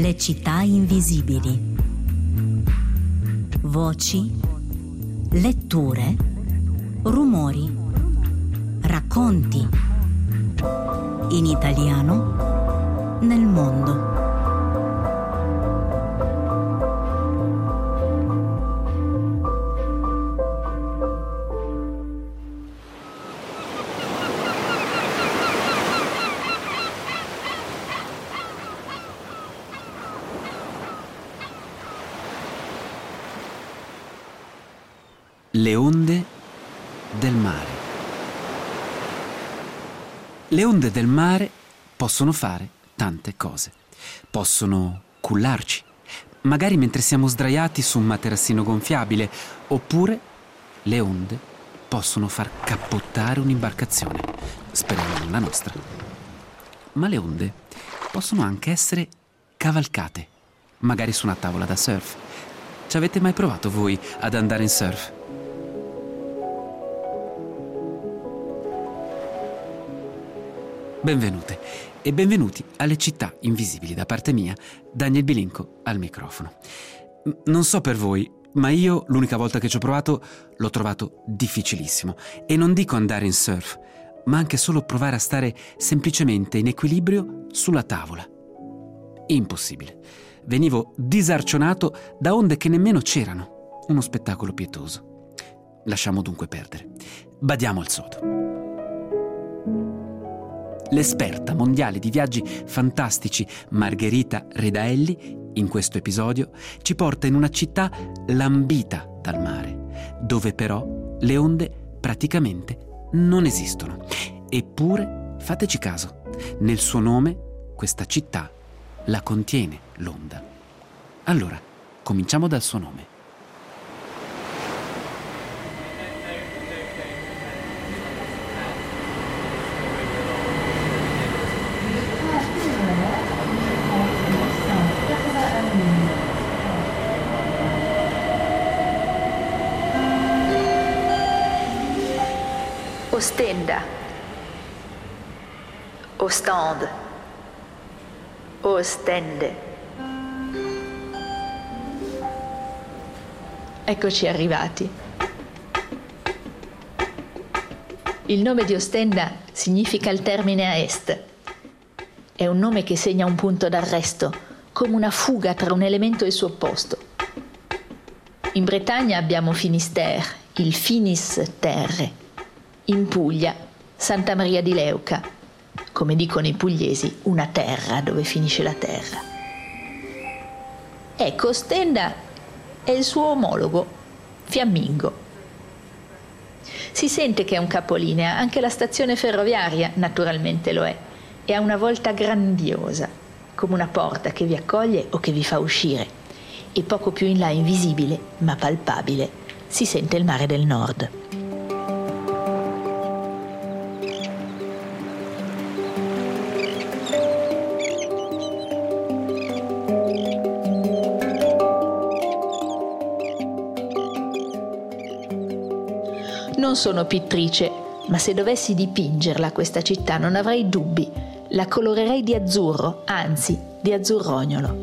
Le città invisibili. Voci, letture, rumori, racconti. In italiano nel mondo. Le onde del mare. Le onde del mare possono fare tante cose. Possono cullarci, magari mentre siamo sdraiati su un materassino gonfiabile, oppure le onde possono far cappottare un'imbarcazione, speriamo non la nostra. Ma le onde possono anche essere cavalcate, magari su una tavola da surf. Ci avete mai provato voi ad andare in surf? Benvenute e benvenuti alle città invisibili da parte mia, Daniel Bilinco al microfono. Non so per voi, ma io l'unica volta che ci ho provato l'ho trovato difficilissimo. E non dico andare in surf, ma anche solo provare a stare semplicemente in equilibrio sulla tavola. Impossibile. Venivo disarcionato da onde che nemmeno c'erano. Uno spettacolo pietoso. Lasciamo dunque perdere. Badiamo al sodo. L'esperta mondiale di viaggi fantastici Margherita Redaelli, in questo episodio, ci porta in una città lambita dal mare, dove però le onde praticamente non esistono. Eppure, fateci caso, nel suo nome questa città la contiene l'onda. Allora, cominciamo dal suo nome. Ostenda, Ostende, Ostende. Eccoci arrivati. Il nome di Ostenda significa il termine a est. È un nome che segna un punto d'arresto, come una fuga tra un elemento e il suo opposto. In Bretagna abbiamo Finisterre, il Finis Terre. In Puglia, Santa Maria di Leuca, come dicono i pugliesi, una terra dove finisce la terra. Ecco, Ostenda è il suo omologo, fiammingo. Si sente che è un capolinea, anche la stazione ferroviaria naturalmente lo è, e ha una volta grandiosa, come una porta che vi accoglie o che vi fa uscire, e poco più in là invisibile, ma palpabile, si sente il mare del nord. Non sono pittrice, ma se dovessi dipingerla questa città non avrei dubbi. La colorerei di azzurro, anzi di azzurrognolo.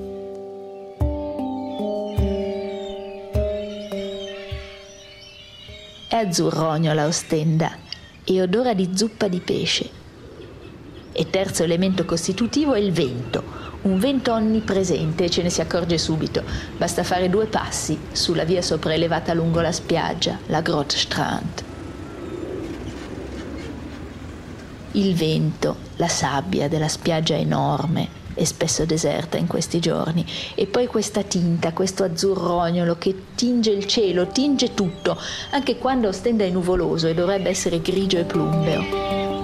È azzurrognola Ostenda e odora di zuppa di pesce. E terzo elemento costitutivo è il vento, un vento onnipresente e ce ne si accorge subito. Basta fare 2 passi sulla via sopraelevata lungo la spiaggia, la Grottstrand. Il vento, la sabbia della spiaggia enorme e spesso deserta in questi giorni, e poi questa tinta, questo azzurrognolo che tinge il cielo, tinge tutto, anche quando Ostenda è nuvoloso e dovrebbe essere grigio e plumbeo.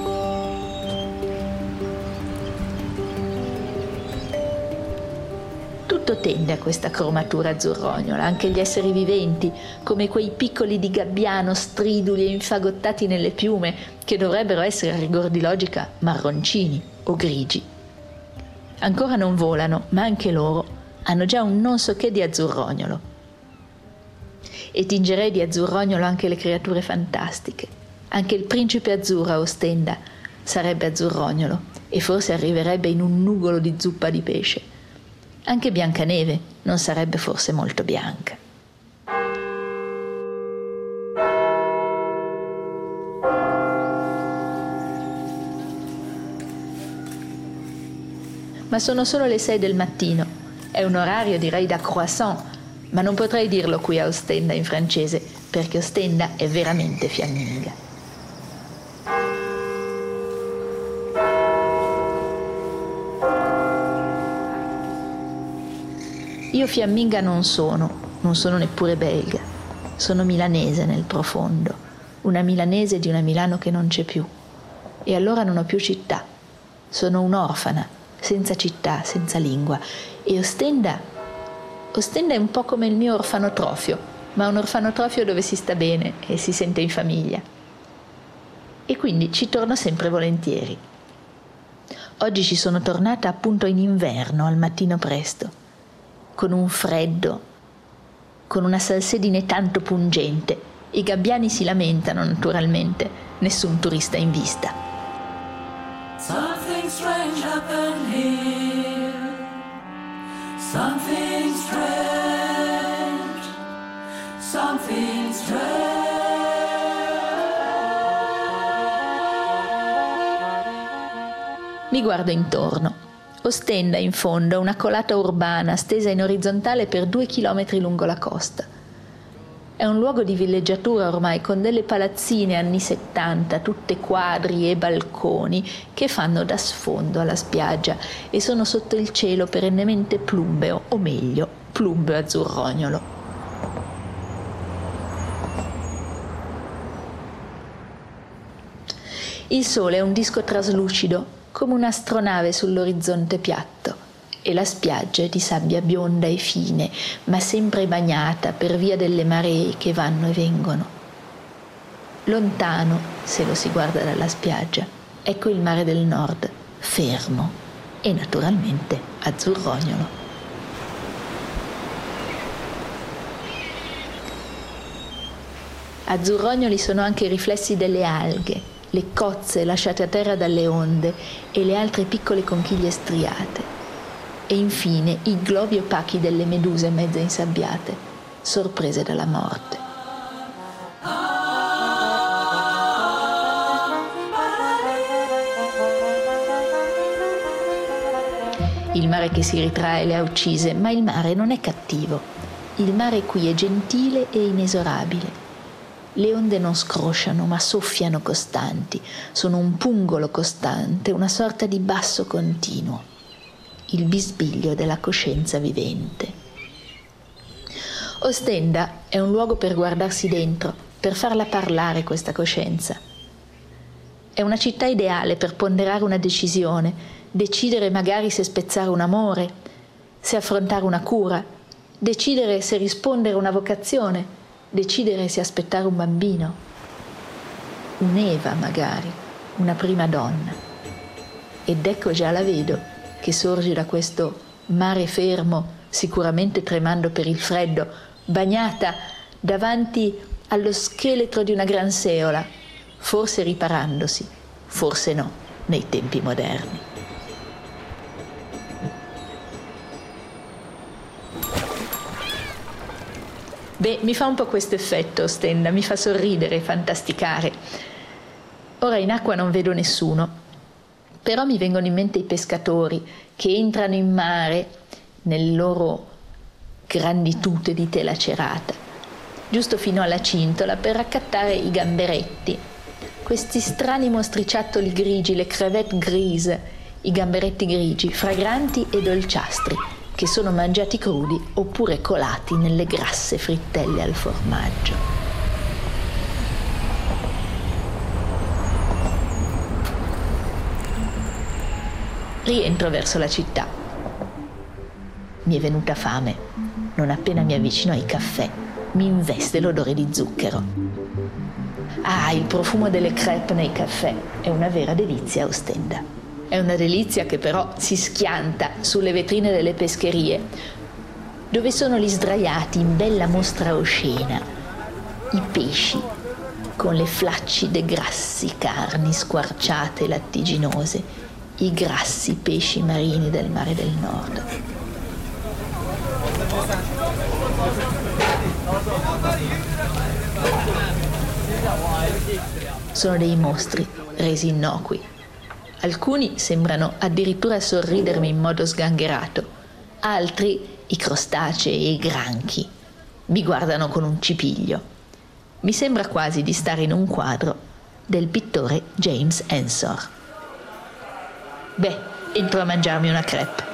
Tutto tende a questa cromatura azzurrognola, anche gli esseri viventi, come quei piccoli di gabbiano striduli e infagottati nelle piume, che dovrebbero essere a rigor di logica marroncini o grigi. Ancora non volano, ma anche loro hanno già un non so che di azzurrognolo. E tingerei di azzurrognolo anche le creature fantastiche. Anche il principe azzurro a Ostenda sarebbe azzurrognolo e forse arriverebbe in un nugolo di zuppa di pesce. Anche Biancaneve non sarebbe forse molto bianca. Ma sono solo le 6 del mattino. È un orario, direi, da croissant, ma non potrei dirlo qui a Ostenda in francese, perché Ostenda è veramente fiamminga. Io fiamminga non sono neppure belga, sono milanese nel profondo, una milanese di una Milano che non c'è più. E allora non ho più città, sono un'orfana, senza città, senza lingua. E Ostenda è un po' come il mio orfanotrofio, ma un orfanotrofio dove si sta bene e si sente in famiglia. E quindi ci torno sempre volentieri. Oggi ci sono tornata appunto in inverno, al mattino presto, con un freddo, con una salsedine tanto pungente. I gabbiani si lamentano naturalmente, nessun turista in vista. Something strange happened here. Something strange. Something strange. Mi guardo intorno. Ostenda in fondo, una colata urbana stesa in orizzontale per 2 chilometri lungo la costa. È un luogo di villeggiatura ormai, con delle palazzine anni 70, tutte quadri e balconi, che fanno da sfondo alla spiaggia e sono sotto il cielo perennemente plumbeo, o meglio, plumbeo azzurrognolo. Il sole è un disco traslucido, come un'astronave sull'orizzonte piatto, e la spiaggia è di sabbia bionda e fine, ma sempre bagnata per via delle maree che vanno e vengono. Lontano, se lo si guarda dalla spiaggia, ecco il mare del nord, fermo e naturalmente azzurrognolo. Azzurrognoli sono anche i riflessi delle alghe, le cozze lasciate a terra dalle onde e le altre piccole conchiglie striate. E infine i globi opachi delle meduse mezze insabbiate, sorprese dalla morte. Il mare che si ritrae le ha uccise, ma il mare non è cattivo. Il mare qui è gentile e inesorabile. Le onde non scrosciano, ma soffiano costanti, sono un pungolo costante, una sorta di basso continuo. Il bisbiglio della coscienza vivente. Ostenda è un luogo per guardarsi dentro, per farla parlare questa coscienza. È una città ideale per ponderare una decisione, decidere magari se spezzare un amore, se affrontare una cura, decidere se rispondere a una vocazione, decidere se aspettare un bambino, un'Eva magari, una prima donna. Ed ecco già la vedo che sorge da questo mare fermo, sicuramente tremando per il freddo, bagnata davanti allo scheletro di una gran seola, forse riparandosi, forse no, nei tempi moderni. Beh, mi fa un po' questo effetto Ostenda, mi fa sorridere, fantasticare. Ora in acqua non vedo nessuno, però mi vengono in mente i pescatori che entrano in mare nelle loro grandi tute di tela cerata, giusto fino alla cintola per raccattare i gamberetti, questi strani mostriciattoli grigi, le crevette grise, i gamberetti grigi, fragranti e dolciastri, che sono mangiati crudi oppure colati nelle grasse frittelle al formaggio. Rientro verso la città. Mi è venuta fame. Non appena mi avvicino ai caffè, mi investe l'odore di zucchero. Ah, il profumo delle crêpe nei caffè è una vera delizia a Ostenda. È una delizia che però si schianta sulle vetrine delle pescherie, dove sono lì sdraiati in bella mostra oscena i pesci con le flaccide grassi carni squarciate e lattiginose, i grassi pesci marini del mare del Nord. E io, Sono dei mostri resi innocui. Alcuni sembrano addirittura sorridermi in modo sgangherato, altri, i crostacei e i granchi, mi guardano con un cipiglio. Mi sembra quasi di stare in un quadro del pittore James Ensor. Beh, entro a mangiarmi una crepe.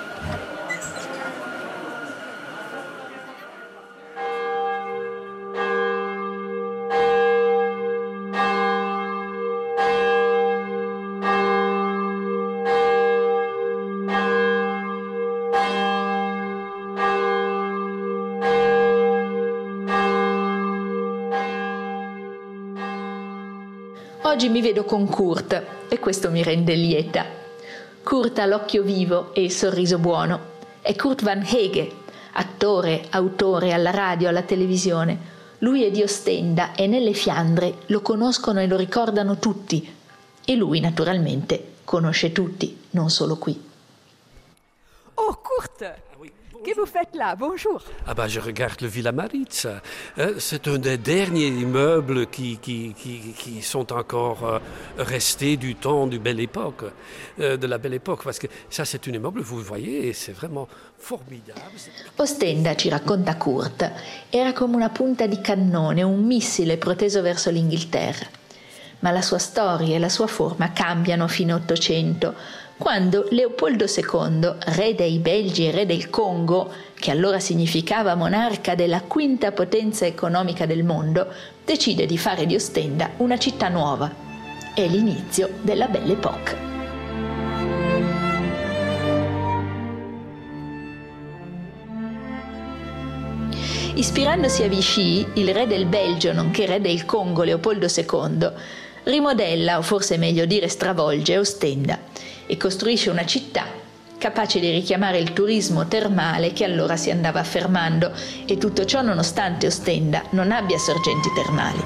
Oggi mi vedo con Kurt e questo mi rende lieta. Kurt ha l'occhio vivo e il sorriso buono. È Kurt Van Hege, attore, autore alla radio, alla televisione. Lui è di Ostenda e nelle Fiandre lo conoscono e lo ricordano tutti. E lui, naturalmente, conosce tutti, non solo qui. Oh, Kurt! Qu'est-ce que vous faites là? Bonjour. Ah bah je regarde le Villa Maritza. C'est un des derniers immeubles qui sont encore restés du temps de la Belle Époque, parce que ça c'est un immeuble, vous voyez, et c'est vraiment formidable. Ostenda, ci racconta Kurt, era come una punta di cannone, un missile proteso verso l'Inghilterra. Ma la sua storia e la sua forma cambiano fino all'Ottocento, quando Leopoldo II, re dei Belgi e re del Congo, che allora significava monarca della quinta potenza economica del mondo, decide di fare di Ostenda una città nuova. È l'inizio della Belle Époque. Ispirandosi a Vichy, il re del Belgio, nonché re del Congo Leopoldo II, rimodella, o forse è meglio dire stravolge, Ostenda e costruisce una città capace di richiamare il turismo termale che allora si andava affermando, e tutto ciò nonostante Ostenda non abbia sorgenti termali.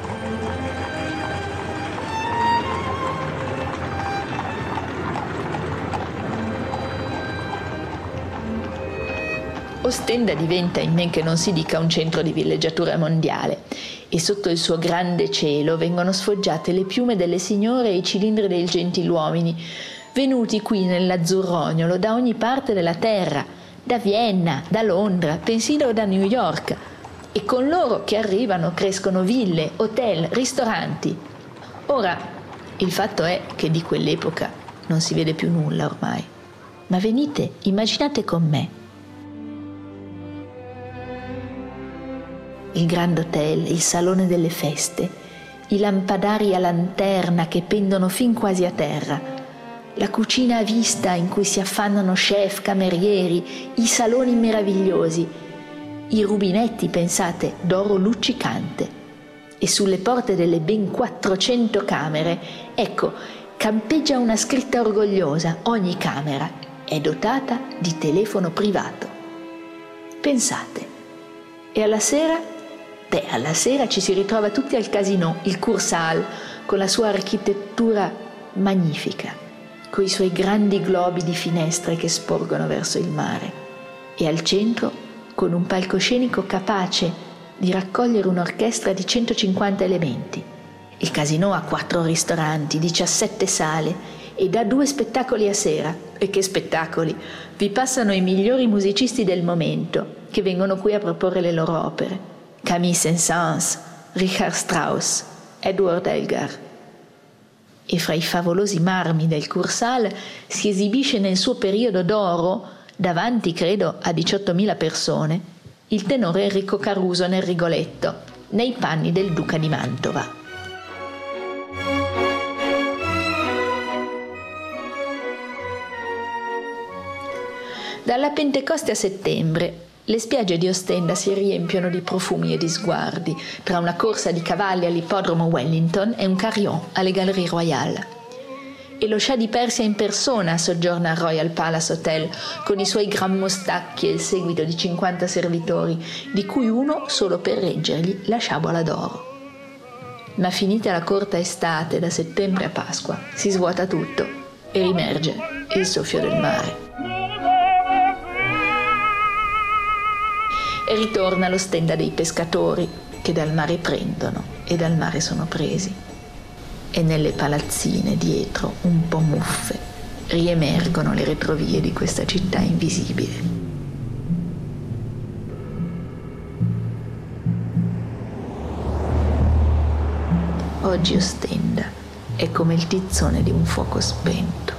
Ostenda diventa, in men che non si dica, un centro di villeggiatura mondiale, e sotto il suo grande cielo vengono sfoggiate le piume delle signore e i cilindri dei gentiluomini, venuti qui nell'azzurrognolo da ogni parte della terra, da Vienna, da Londra, persino da New York, e con loro che arrivano crescono ville, hotel, ristoranti. Ora, il fatto è che di quell'epoca non si vede più nulla ormai. Ma venite, immaginate con me. Il Grand Hotel, il salone delle feste, i lampadari a lanterna che pendono fin quasi a terra, la cucina a vista in cui si affannano chef, camerieri, i saloni meravigliosi, i rubinetti, pensate, d'oro luccicante, e sulle porte delle ben 400 camere, ecco, campeggia una scritta orgogliosa: ogni camera è dotata di telefono privato. Pensate. E alla sera? Beh, alla sera ci si ritrova tutti al Casino, il Kursaal, con la sua architettura magnifica, coi suoi grandi globi di finestre che sporgono verso il mare, e al centro con un palcoscenico capace di raccogliere un'orchestra di 150 elementi. Il Casino ha 4 ristoranti, 17 sale e dà 2 spettacoli a sera. E che spettacoli! Vi passano i migliori musicisti del momento che vengono qui a proporre le loro opere: Camille Saint-Saëns, Richard Strauss, Edward Elgar. E fra i favolosi marmi del Kursaal si esibisce nel suo periodo d'oro, davanti credo a 18.000 persone, il tenore Enrico Caruso nel Rigoletto, nei panni del duca di Mantova. Dalla Pentecoste a settembre le spiagge di Ostenda si riempiono di profumi e di sguardi, tra una corsa di cavalli all'ippodromo Wellington e un carillon alle Gallerie Royale. E lo scià di Persia in persona soggiorna al Royal Palace Hotel con i suoi gran mostacchi e il seguito di 50 servitori, di cui uno solo per reggergli la sciabola d'oro. Ma finita la corta estate, da settembre a Pasqua, si svuota tutto e rimerge il soffio del mare. e ritorna all'Ostenda dei pescatori, che dal mare prendono e dal mare sono presi. E nelle palazzine dietro, un po' muffe, riemergono le retrovie di questa città invisibile. Oggi Ostenda è come il tizzone di un fuoco spento.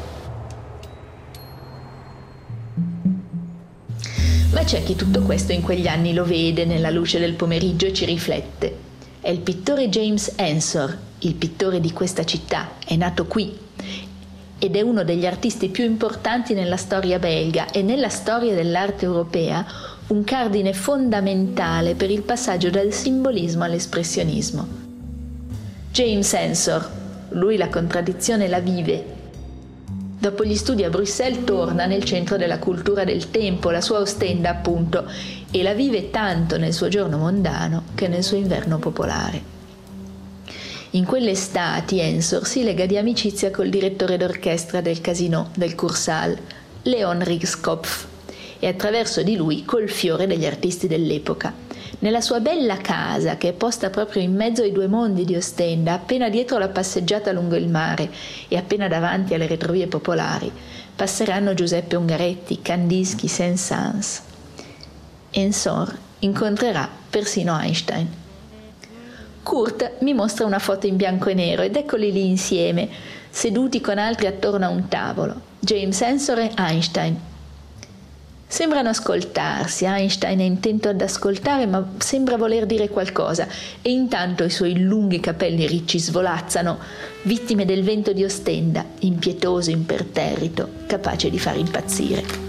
Ma c'è chi tutto questo in quegli anni lo vede nella luce del pomeriggio e ci riflette. È il pittore James Ensor, il pittore di questa città, è nato qui ed è uno degli artisti più importanti nella storia belga e nella storia dell'arte europea, un cardine fondamentale per il passaggio dal simbolismo all'espressionismo. James Ensor, lui la contraddizione la vive. Dopo gli studi a Bruxelles torna nel centro della cultura del tempo, la sua Ostenda appunto, e la vive tanto nel suo giorno mondano che nel suo inverno popolare. In quelle estati Ensor si lega di amicizia col direttore d'orchestra del Casino del Kursaal, Leon Rijskopf, e attraverso di lui col fiore degli artisti dell'epoca. Nella sua bella casa, che è posta proprio in mezzo ai due mondi di Ostenda, appena dietro la passeggiata lungo il mare e appena davanti alle retrovie popolari, passeranno Giuseppe Ungaretti, Kandinsky, Saint-Saëns. Ensor incontrerà persino Einstein. Kurt mi mostra una foto in bianco e nero ed eccoli lì insieme, seduti con altri attorno a un tavolo, James Ensor e Einstein. Sembrano ascoltarsi, Einstein è intento ad ascoltare ma sembra voler dire qualcosa e intanto i suoi lunghi capelli ricci svolazzano, vittime del vento di Ostenda, impietoso, imperterrito, capace di far impazzire.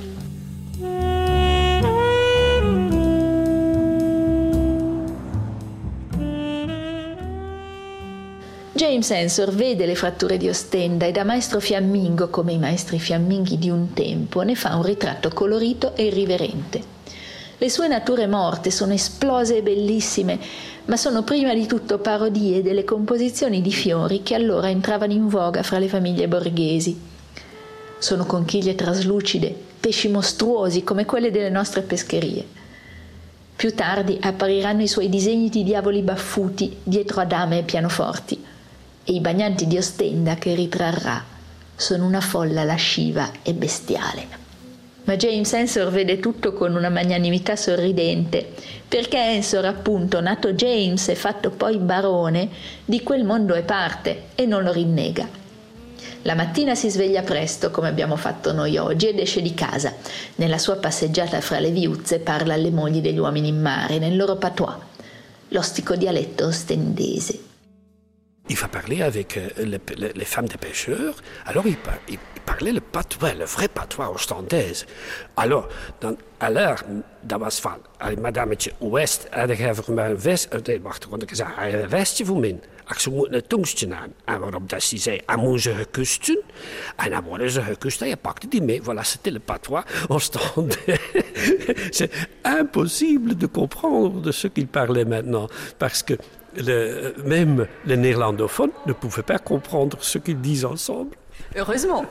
James Ensor vede le fratture di Ostenda e da maestro fiammingo, come i maestri fiamminghi di un tempo, ne fa un ritratto colorito e irriverente. Le sue nature morte sono esplose e bellissime, ma sono prima di tutto parodie delle composizioni di fiori che allora entravano in voga fra le famiglie borghesi. Sono conchiglie traslucide, pesci mostruosi come quelle delle nostre pescherie. Più tardi appariranno i suoi disegni di diavoli baffuti dietro a dame e pianoforti. E i bagnanti di Ostenda che ritrarrà sono una folla lasciva e bestiale. Ma James Ensor vede tutto con una magnanimità sorridente, perché Ensor, appunto, nato James e fatto poi barone, di quel mondo è parte e non lo rinnega. La mattina si sveglia presto, come abbiamo fatto noi oggi, ed esce di casa. Nella sua passeggiata fra le viuzze parla alle mogli degli uomini in mare, nel loro patois, l'ostico dialetto ostendese. Il va parler avec les femmes des pêcheurs. Alors il parlait le patois, le vrai patois oostendijs. Alors, dat was van, madametje West, had ik even maar een vest, wacht, want ik zei, een vestje voor mij. Ach, ze moeten een tongstje aan. En waarop dat ze zei, moeten ze gekust doen. En dan worden ze gekust en je pakte die mee. Voilà, c'était le patois oostendijs. C'est impossible de comprendre de ce qu'il parlait maintenant, parce que même les néerlandophones ne pouvaient pas comprendre ce qu'ils disent ensemble. Heureusement.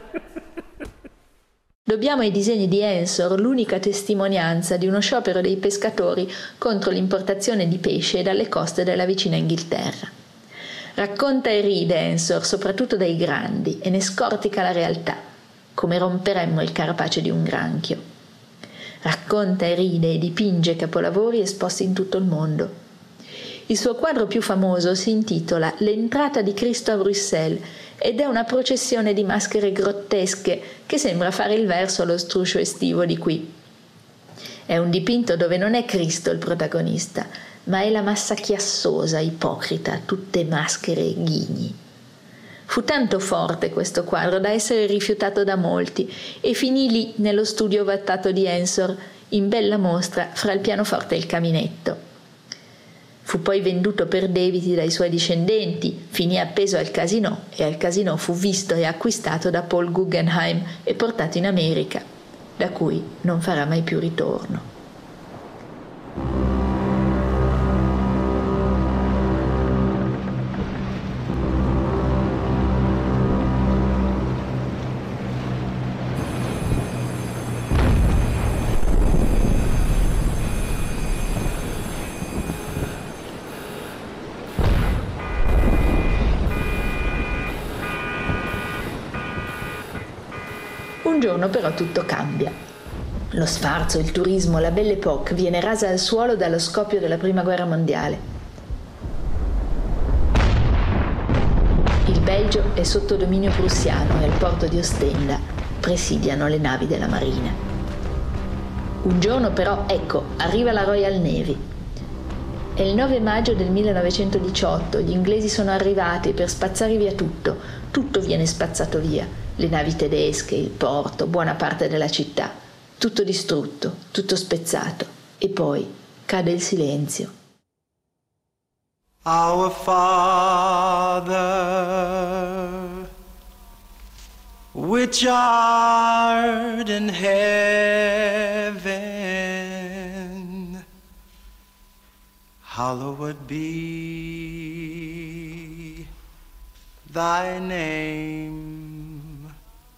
Dobbiamo ai disegni di Ensor l'unica testimonianza di uno sciopero dei pescatori contro l'importazione di pesce dalle coste della vicina Inghilterra. Racconta e ride Ensor, soprattutto dai grandi, e ne scortica la realtà, come romperemmo il carapace di un granchio. Racconta e ride e dipinge capolavori esposti in tutto il mondo. Il suo quadro più famoso si intitola L'entrata di Cristo a Bruxelles ed è una processione di maschere grottesche che sembra fare il verso allo struscio estivo di qui. È un dipinto dove non è Cristo il protagonista, ma è la massa chiassosa, ipocrita, tutte maschere e ghigni. Fu tanto forte questo quadro da essere rifiutato da molti e finì lì nello studio ovattato di Ensor, in bella mostra fra il pianoforte e il caminetto. Fu poi venduto per debiti dai suoi discendenti, finì appeso al Casino e al Casino fu visto e acquistato da Paul Guggenheim e portato in America, da cui non farà mai più ritorno. Un giorno però tutto cambia. Lo sfarzo, il turismo, la Belle Époque viene rasa al suolo dallo scoppio della Prima Guerra Mondiale. Il Belgio è sotto dominio prussiano e al porto di Ostenda presidiano le navi della marina. Un giorno però, ecco, arriva la Royal Navy. È il 9 maggio del 1918, gli inglesi sono arrivati per spazzare via tutto. Tutto viene spazzato via. Le navi tedesche, il porto, buona parte della città. Tutto distrutto, tutto spezzato. E poi cade il silenzio. Our Father, which art in heaven, hallowed be thy name.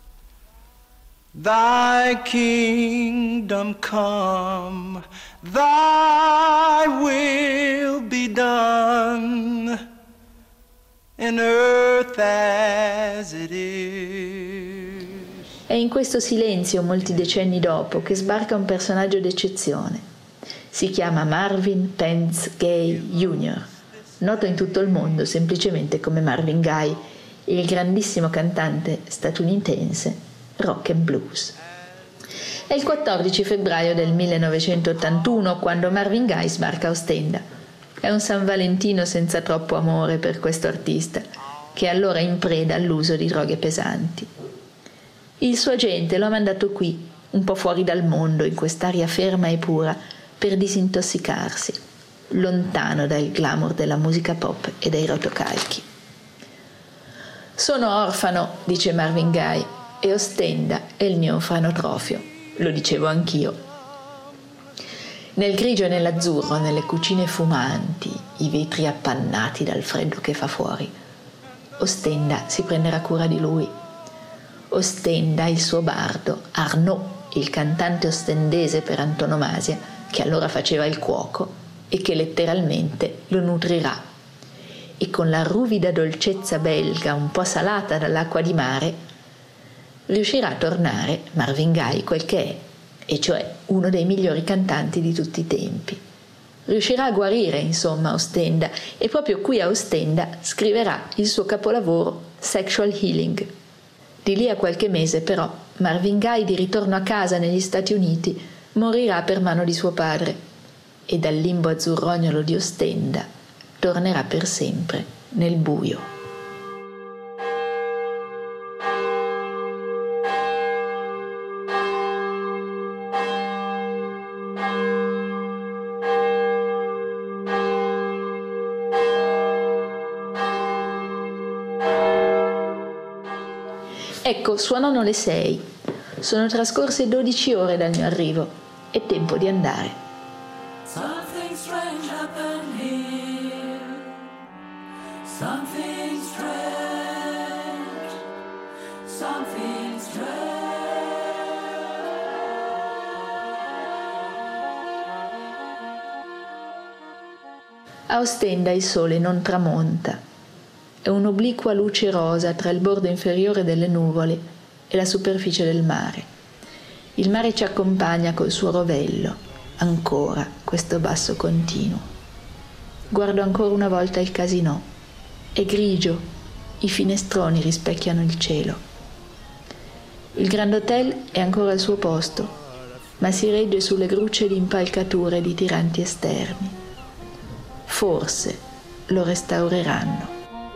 Thy kingdom come, thy will be done, in earth as it is. È in questo silenzio, molti decenni dopo, che sbarca un personaggio d'eccezione. Si chiama Marvin Pentz Gay Jr., noto in tutto il mondo semplicemente come Marvin Gaye, il grandissimo cantante statunitense rock and blues. È il 14 febbraio del 1981 quando Marvin Gaye sbarca a Ostenda. È un San Valentino senza troppo amore per questo artista, che è allora in preda all'uso di droghe pesanti. Il suo agente lo ha mandato qui, un po' fuori dal mondo, in quest'aria ferma e pura, per disintossicarsi, lontano dal glamour della musica pop e dai rotocalchi. Sono orfano, dice Marvin Gaye, e Ostenda è il mio orfanotrofio. Lo dicevo anch'io. Nel grigio e nell'azzurro, nelle cucine fumanti, i vetri appannati dal freddo che fa fuori, Ostenda si prenderà cura di lui. Ostenda, il suo bardo, Arnaud, il cantante ostendese per antonomasia, che allora faceva il cuoco e che letteralmente lo nutrirà. E con la ruvida dolcezza belga un po' salata dall'acqua di mare riuscirà a tornare Marvin Gaye quel che è, e cioè uno dei migliori cantanti di tutti i tempi. Riuscirà a guarire, insomma, Ostenda, e proprio qui a Ostenda scriverà il suo capolavoro Sexual Healing. Di lì a qualche mese, però, Marvin Gaye, di ritorno a casa negli Stati Uniti, morirà per mano di suo padre e dal limbo azzurrognolo di Ostenda tornerà per sempre nel buio. Ecco, suonano le 6. Sono trascorse 12 ore dal mio arrivo. È tempo di andare. Something strange happened here. Something strange. Something strange. A Ostenda il sole non tramonta. È un'obliqua luce rosa tra il bordo inferiore delle nuvole e la superficie del mare. Il mare ci accompagna col suo rovello, ancora questo basso continuo. Guardo ancora una volta il casinò. È grigio, i finestroni rispecchiano il cielo. Il Grand Hotel è ancora al suo posto, ma si regge sulle grucce di impalcature di tiranti esterni. Forse lo restaureranno.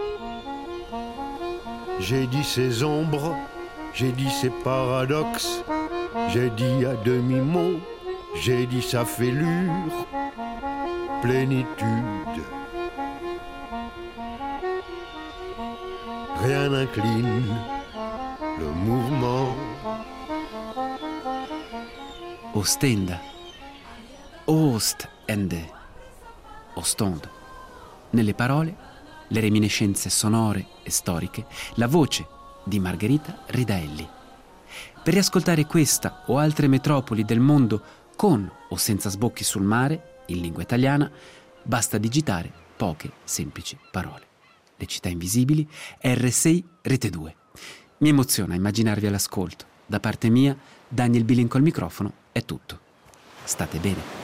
J'ai dit ces ombres, j'ai dit ces paradoxes, j'ai dit à demi-mot, j'ai dit sa fêlure, plénitude. Rien n'incline le mouvement. Ostenda. Ostende. Ostende. Nelle parole, le reminiscenze sonore e storiche, la voce di Margherita Ridaelli. Per riascoltare questa o altre metropoli del mondo con o senza sbocchi sul mare, in lingua italiana, basta digitare poche semplici parole. Le città invisibili, RSI Rete 2. Mi emoziona immaginarvi all'ascolto, Da parte mia, Daniel Bilinco al microfono, è tutto. State bene.